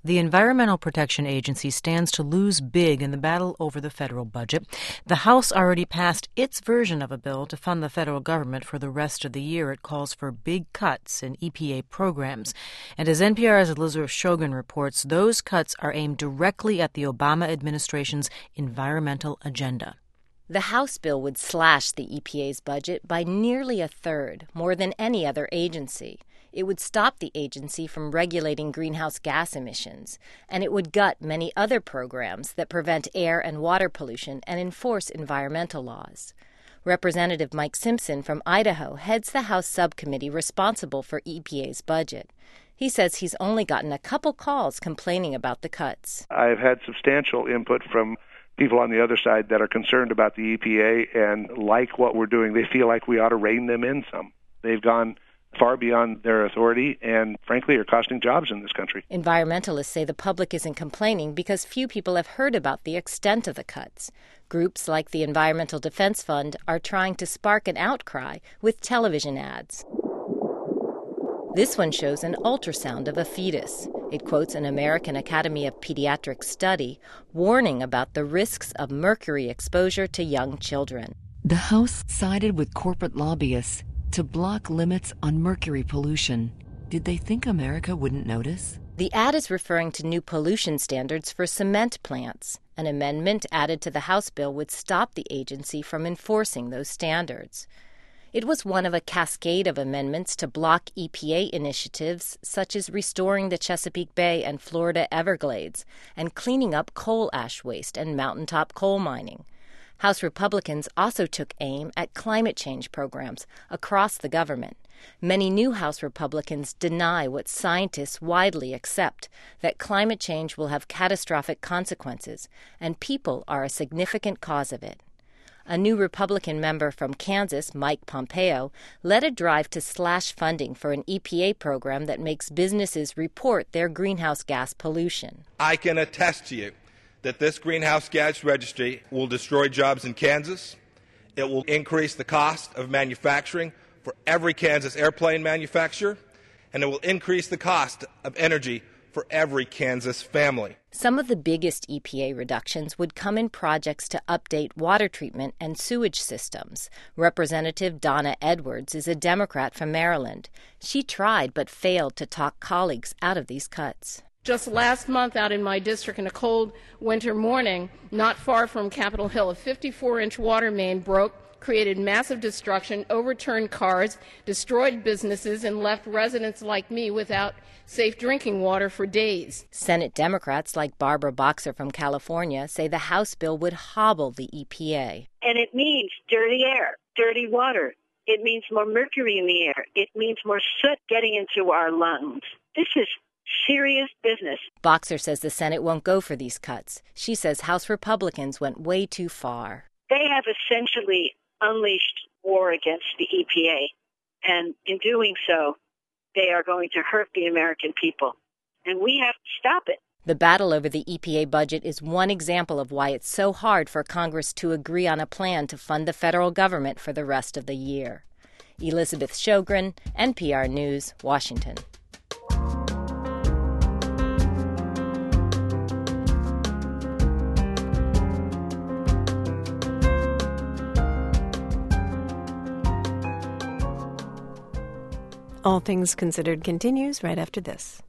The Environmental Protection Agency stands to lose big in the battle over the federal budget. The House already passed its version of a bill to fund the federal government for the rest of the year. It calls for big cuts in EPA programs. And as NPR's Elizabeth Shogun reports, those cuts are aimed directly at the Obama administration's environmental agenda. The House bill would slash the EPA's budget by nearly a third, more than any other agency. It would stop the agency from regulating greenhouse gas emissions, and it would gut many other programs that prevent air and water pollution and enforce environmental laws. Representative Mike Simpson from Idaho heads the House subcommittee responsible for EPA's budget. He says he's only gotten a couple calls complaining about the cuts. I've had substantial input from people on the other side that are concerned about the EPA and like what we're doing. They feel like we ought to rein them in some. They've gone far beyond their authority and, frankly, are costing jobs in this country. Environmentalists say the public isn't complaining because few people have heard about the extent of the cuts. Groups like the Environmental Defense Fund are trying to spark an outcry with television ads. This one shows an ultrasound of a fetus. It quotes an American Academy of Pediatrics study warning about the risks of mercury exposure to young children. The House sided with corporate lobbyists to block limits on mercury pollution. Did they think America wouldn't notice? The ad is referring to new pollution standards for cement plants. An amendment added to the House bill would stop the agency from enforcing those standards. It was one of a cascade of amendments to block EPA initiatives such as restoring the Chesapeake Bay and Florida Everglades and cleaning up coal ash waste and mountaintop coal mining. House Republicans also took aim at climate change programs across the government. Many new House Republicans deny what scientists widely accept, that climate change will have catastrophic consequences, and people are a significant cause of it. A new Republican member from Kansas, Mike Pompeo, led a drive to slash funding for an EPA program that makes businesses report their greenhouse gas pollution. I can attest to you that this greenhouse gas registry will destroy jobs in Kansas. It will increase the cost of manufacturing for every Kansas airplane manufacturer, and it will increase the cost of energy for every Kansas family. Some of the biggest EPA reductions would come in projects to update water treatment and sewage systems. Representative Donna Edwards is a Democrat from Maryland. She tried but failed to talk colleagues out of these cuts. Just last month out in my district in a cold winter morning, not far from Capitol Hill, a 54-inch water main broke, created massive destruction, overturned cars, destroyed businesses, and left residents like me without safe drinking water for days. Senate Democrats like Barbara Boxer from California say the House bill would hobble the EPA. And it means dirty air, dirty water. It means more mercury in the air. It means more soot getting into our lungs. This is serious business. Boxer says the Senate won't go for these cuts. She says House Republicans went way too far. They have essentially unleashed war against the EPA, and in doing so, they are going to hurt the American people, and we have to stop it. The battle over the EPA budget is one example of why it's so hard for Congress to agree on a plan to fund the federal government for the rest of the year. Elizabeth Sjogren, NPR News, Washington. All Things Considered continues right after this.